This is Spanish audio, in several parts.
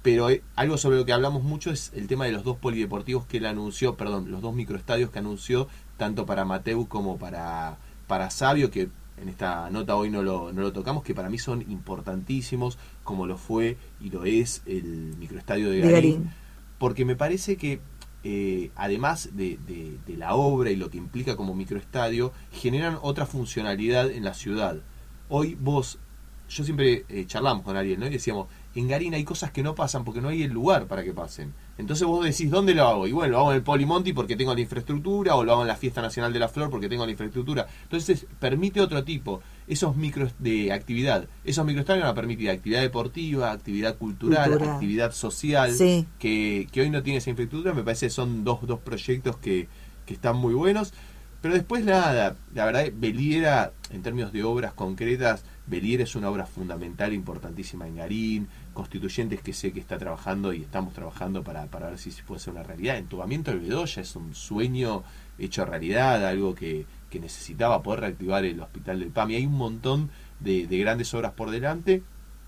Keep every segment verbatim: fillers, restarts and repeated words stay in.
pero eh, algo sobre lo que hablamos mucho es el tema de los dos polideportivos que él anunció, perdón, los dos microestadios que anunció, tanto para Mateu como para, para Sabio, que en esta nota hoy no lo, no lo tocamos, que para mí son importantísimos, como lo fue y lo es el microestadio de Garín, de Garín. Porque me parece que eh, además de, de, de la obra y lo que implica como microestadio, generan otra funcionalidad en la ciudad. Hoy vos, yo siempre eh, charlamos con Ariel, ¿no? Y decíamos, en Garín hay cosas que no pasan porque no hay el lugar para que pasen. Entonces vos decís, ¿dónde lo hago? Y bueno, lo hago en el Polimonti porque tengo la infraestructura, o lo hago en la Fiesta Nacional de la Flor porque tengo la infraestructura. Entonces permite otro tipo, esos micros de actividad. Esos microestadios van a permitir actividad deportiva, actividad cultural, Cultura. actividad social, sí. que, que hoy no tiene esa infraestructura. Me parece que son dos, dos proyectos que, que están muy buenos. Pero después nada, la verdad, Beliera, en términos de obras concretas, Beliera es una obra fundamental, importantísima en Garín. Constituyentes, que sé que está trabajando y estamos trabajando para, para ver si puede ser una realidad. Entubamiento del Bedoya es un sueño hecho realidad, algo que, que necesitaba poder reactivar el Hospital del P A M. Y hay un montón de, de grandes obras por delante.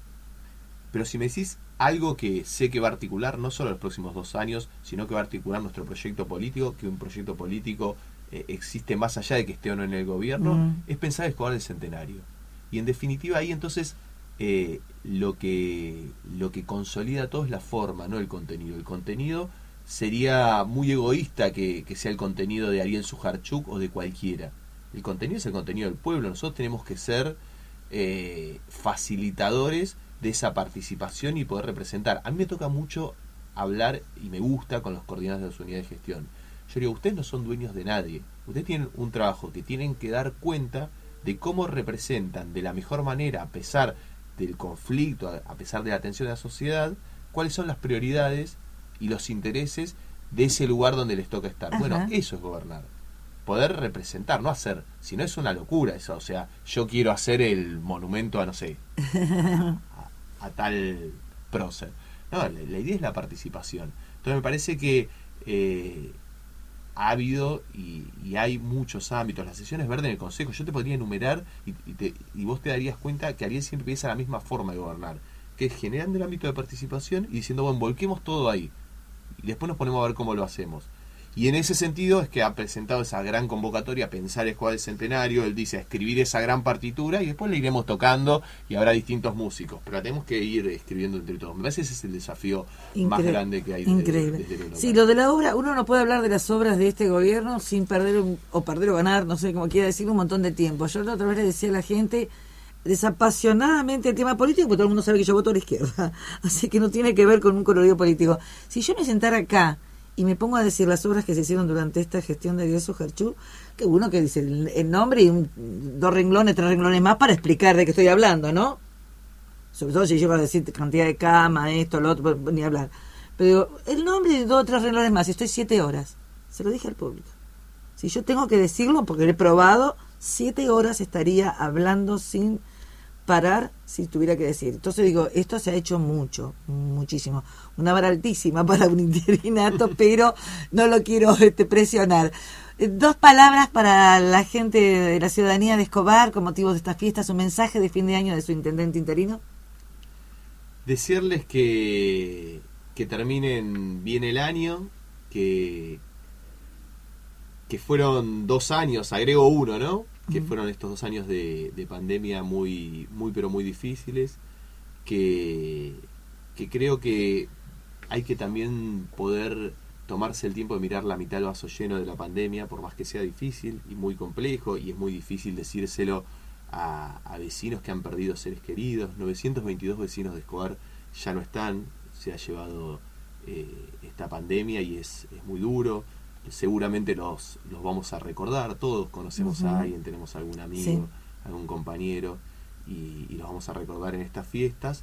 Pero si me decís algo que sé que va a articular no solo los próximos dos años, sino que va a articular nuestro proyecto político, que un proyecto político eh, existe más allá de que esté o no en el gobierno, mm. es pensar en Escobar del Centenario. Y en definitiva ahí entonces eh, lo que lo que consolida todo es la forma, no el contenido. El contenido sería muy egoísta que, que sea el contenido de Ariel Sujarchuk o de cualquiera. El contenido es el contenido del pueblo. Nosotros tenemos que ser eh, facilitadores de esa participación y poder representar. A mí me toca mucho hablar y me gusta con los coordinadores de las unidades de gestión. Yo digo, ustedes no son dueños de nadie. Ustedes tienen un trabajo que tienen que dar cuenta de cómo representan de la mejor manera, a pesar del conflicto, a pesar de la tensión de la sociedad, cuáles son las prioridades y los intereses de ese lugar donde les toca estar. Ajá. Bueno, eso es gobernar. Poder representar, no hacer, si no es una locura eso, o sea, yo quiero hacer el monumento a, no sé, a, a, a tal prócer. No, la, la idea es la participación. Entonces me parece que eh, ha habido y, y hay muchos ámbitos. Las sesiones verdes en el Consejo, yo te podría enumerar y, y, te, y vos te darías cuenta que Ariel siempre piensa la misma forma de gobernar, que es generando el ámbito de participación y diciendo, bueno, volquemos todo ahí y después nos ponemos a ver cómo lo hacemos. Y en ese sentido es que ha presentado esa gran convocatoria a pensar el Escobar del Centenario. Él dice a escribir esa gran partitura y después la iremos tocando y habrá distintos músicos, pero la tenemos que ir escribiendo entre todos. Me parece que ese es el desafío Incre- más grande que hay. Increíble. Desde, desde sí, lo de la obra, uno no puede hablar de las obras de este gobierno sin perder un, o perder o ganar, no sé cómo quiera decir, un montón de tiempo. Yo la otra vez le decía a la gente desapasionadamente el tema político, porque todo el mundo sabe que yo voto a la izquierda, así que no tiene que ver con un colorido político. Si yo me sentara acá y me pongo a decir las obras que se hicieron durante esta gestión de Ariel Sujarchuk, que uno que dice el, el nombre y un, dos renglones, tres renglones más para explicar de qué estoy hablando, ¿no? Sobre todo si llego a decir cantidad de cama, esto, lo otro, ni hablar. Pero el nombre y dos o tres renglones más, y estoy siete horas. Se lo dije al público. Si yo tengo que decirlo, porque lo he probado, siete horas estaría hablando sin parar si tuviera que decir. Entonces digo, esto se ha hecho mucho, muchísimo. Una vara altísima para un interinato, pero no lo quiero este, presionar. Dos palabras para la gente de la ciudadanía de Escobar con motivo de estas fiestas, un mensaje de fin de año de su intendente interino. Decirles que, que terminen bien el año, que, que fueron dos años, agrego uno, ¿no? Que fueron estos dos años de, de pandemia muy, muy pero muy difíciles, que, que creo que hay que también poder tomarse el tiempo de mirar la mitad del vaso lleno de la pandemia, por más que sea difícil y muy complejo, y es muy difícil decírselo a, a vecinos que han perdido seres queridos. novecientos veintidós vecinos de Escobar ya no están, se ha llevado eh, esta pandemia y es, es muy duro. Seguramente los, los vamos a recordar, todos conocemos uh-huh. a alguien, tenemos algún amigo, sí. algún compañero, y, y los vamos a recordar en estas fiestas,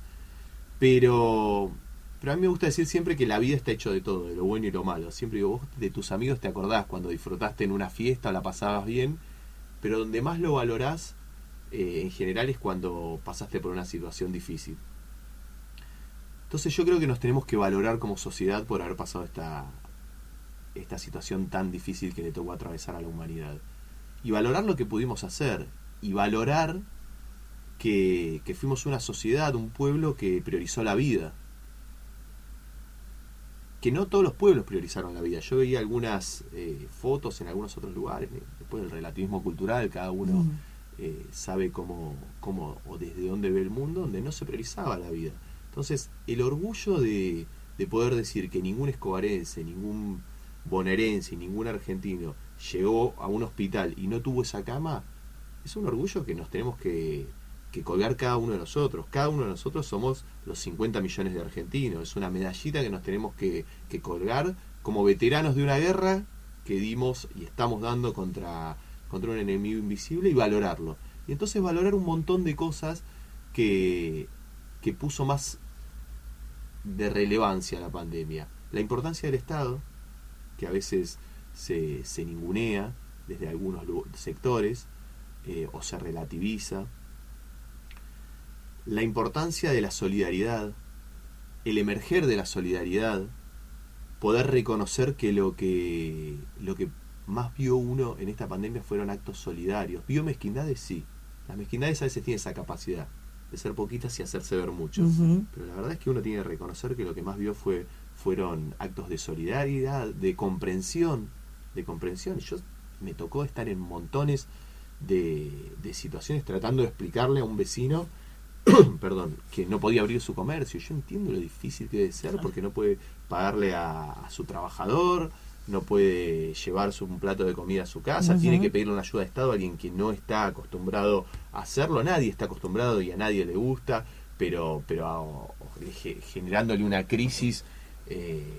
pero, pero a mí me gusta decir siempre que la vida está hecho de todo, de lo bueno y lo malo. Siempre digo, vos de tus amigos te acordás cuando disfrutaste en una fiesta, la pasabas bien, pero donde más lo valorás eh, en general es cuando pasaste por una situación difícil. Entonces yo creo que nos tenemos que valorar como sociedad por haber pasado esta esta situación tan difícil que le tocó atravesar a la humanidad, y valorar lo que pudimos hacer, y valorar que, que fuimos una sociedad, un pueblo que priorizó la vida, que no todos los pueblos priorizaron la vida. Yo veía algunas eh, fotos en algunos otros lugares, después del relativismo cultural, cada uno mm. eh, sabe cómo, cómo o desde dónde ve el mundo, donde no se priorizaba la vida. Entonces, el orgullo de, de poder decir que ningún escobarense, ningún bonaerense y ningún argentino llegó a un hospital y no tuvo esa cama, es un orgullo que nos tenemos que, que colgar cada uno de nosotros. Cada uno de nosotros somos los cincuenta millones de argentinos. Es una medallita que nos tenemos que, que colgar como veteranos de una guerra que dimos y estamos dando contra, contra un enemigo invisible, y valorarlo. Y entonces valorar un montón de cosas que, que puso más de relevancia la pandemia. La importancia del Estado, que a veces se, se ningunea desde algunos sectores, eh, o se relativiza. La importancia de la solidaridad, el emerger de la solidaridad, poder reconocer que lo que lo que más vio uno en esta pandemia fueron actos solidarios. ¿Vio mezquindades? Sí. Las mezquindades a veces tienen esa capacidad de ser poquitas y hacerse ver mucho. Uh-huh. Pero la verdad es que uno tiene que reconocer que lo que más vio fue fueron actos de solidaridad, de comprensión, de comprensión. Yo me tocó estar en montones de, de situaciones tratando de explicarle a un vecino perdón, que no podía abrir su comercio. Yo entiendo lo difícil que debe ser, porque no puede pagarle a, a su trabajador, no puede llevar su, un plato de comida a su casa, uh-huh. tiene que pedirle una ayuda de Estado a alguien que no está acostumbrado a hacerlo. Nadie está acostumbrado y a nadie le gusta, pero pero a, o, generándole una crisis eh,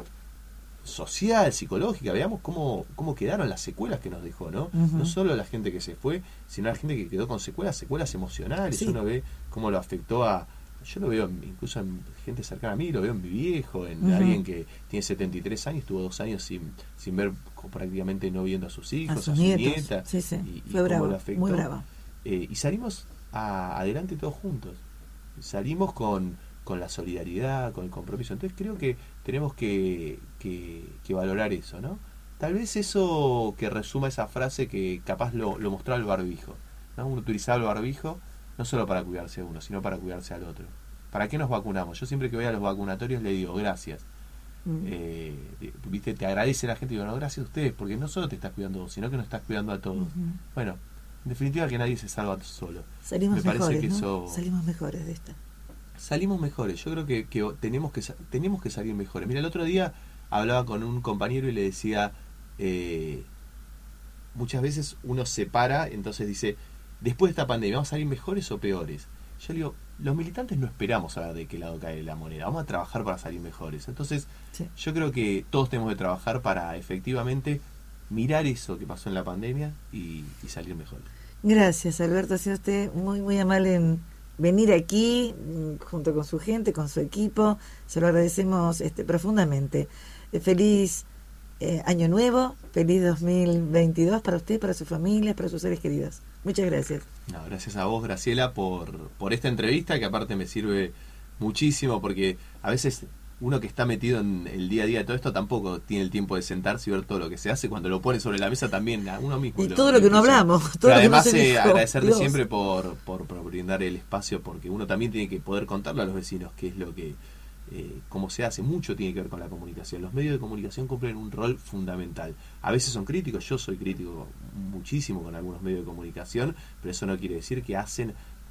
social, psicológica. Veamos cómo, cómo quedaron las secuelas que nos dejó, ¿no? Uh-huh. No solo la gente que se fue, sino la gente que quedó con secuelas, secuelas emocionales. Sí. Uno ve cómo lo afectó a... Yo lo veo incluso en gente cercana a mí, lo veo en mi viejo, en uh-huh. alguien que tiene setenta y tres años, estuvo dos años sin sin ver, prácticamente no viendo a sus hijos, a, sus a su nieta. Sí, sí. Y, y Fue bravo, lo afectó. Muy brava. Eh, y salimos a, adelante todos juntos. Salimos con, con la solidaridad, con el compromiso. Entonces creo que tenemos que, que, que valorar eso, ¿no? Tal vez eso que resuma esa frase que capaz lo, lo mostraba el barbijo, ¿no? Uno utilizaba el barbijo no solo para cuidarse a uno, sino para cuidarse al otro. ¿Para qué nos vacunamos? Yo siempre que voy a los vacunatorios le digo gracias. Mm. Eh, ¿Viste? Te agradece la gente y digo, no, gracias a ustedes, porque no solo te estás cuidando vos, sino que nos estás cuidando a todos. Uh-huh. Bueno, en definitiva que nadie se salva solo. Salimos Me mejores, que ¿no? eso... Salimos mejores de esta. Salimos mejores. Yo creo que, que tenemos que tenemos que salir mejores. Mira, el otro día hablaba con un compañero y le decía, eh, muchas veces uno se para, entonces dice, después de esta pandemia, ¿vamos a salir mejores o peores? Yo le digo, los militantes no esperamos a ver de qué lado cae la moneda, vamos a trabajar para salir mejores. Entonces, sí. Yo creo que todos tenemos que trabajar para efectivamente mirar eso que pasó en la pandemia y, y salir mejor. Gracias, Alberto, ha sido usted muy, muy amable en venir aquí junto con su gente, con su equipo. Se lo agradecemos este, profundamente. Eh, feliz eh, año nuevo, feliz dos mil veintidós para usted, para su familia, para sus seres queridos. Muchas gracias. No, gracias a vos, Graciela, por, por esta entrevista, que aparte me sirve muchísimo, porque a veces uno que está metido en el día a día de todo esto tampoco tiene el tiempo de sentarse y ver todo lo que se hace. Cuando lo pone sobre la mesa también a uno mismo. Y lo, todo lo que no hablamos. Todo Pero lo además que no se eh, dijo. agradecerte Dios. siempre por, por, por brindar el espacio, porque uno también tiene que poder contarle a los vecinos qué es lo que... Eh, cómo se hace. Mucho tiene que ver con la comunicación. Los medios de comunicación cumplen un rol fundamental. A veces son críticos, yo soy crítico muchísimo con algunos medios de comunicación, pero eso no quiere decir que hacen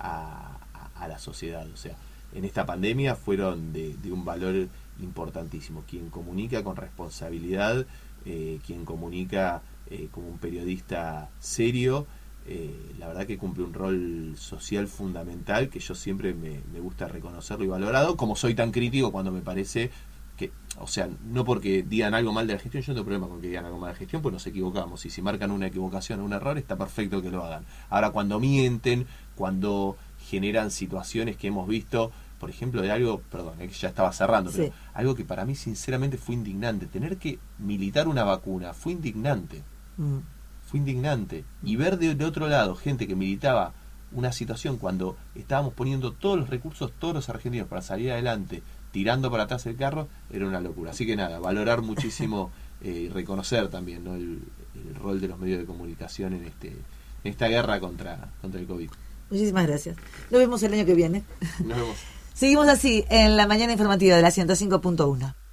a, a, a la sociedad. O sea, en esta pandemia fueron de, de un valor importantísimo. Quien comunica con responsabilidad, eh, quien comunica eh, como un periodista serio, Eh, la verdad que cumple un rol social fundamental, que yo siempre me, me gusta reconocerlo y valorado, como soy tan crítico cuando me parece que, o sea, no porque digan algo mal de la gestión, yo no tengo problema con que digan algo mal de la gestión, pues nos equivocamos, y si marcan una equivocación o un error, está perfecto que lo hagan. Ahora, cuando mienten, cuando generan situaciones que hemos visto, por ejemplo, de algo, perdón, es que ya estaba cerrando, pero sí. Algo que para mí sinceramente fue indignante, tener que militar una vacuna, fue indignante. Mm. Fue indignante. Y ver de, de otro lado gente que militaba una situación cuando estábamos poniendo todos los recursos, todos los argentinos, para salir adelante, tirando para atrás el carro, era una locura. Así que nada, valorar muchísimo y eh, reconocer también, ¿no? el, el rol de los medios de comunicación en este en esta guerra contra, contra el COVID. Muchísimas gracias. Nos vemos el año que viene. Nos vemos. Seguimos así en la mañana informativa de la ciento cinco punto uno.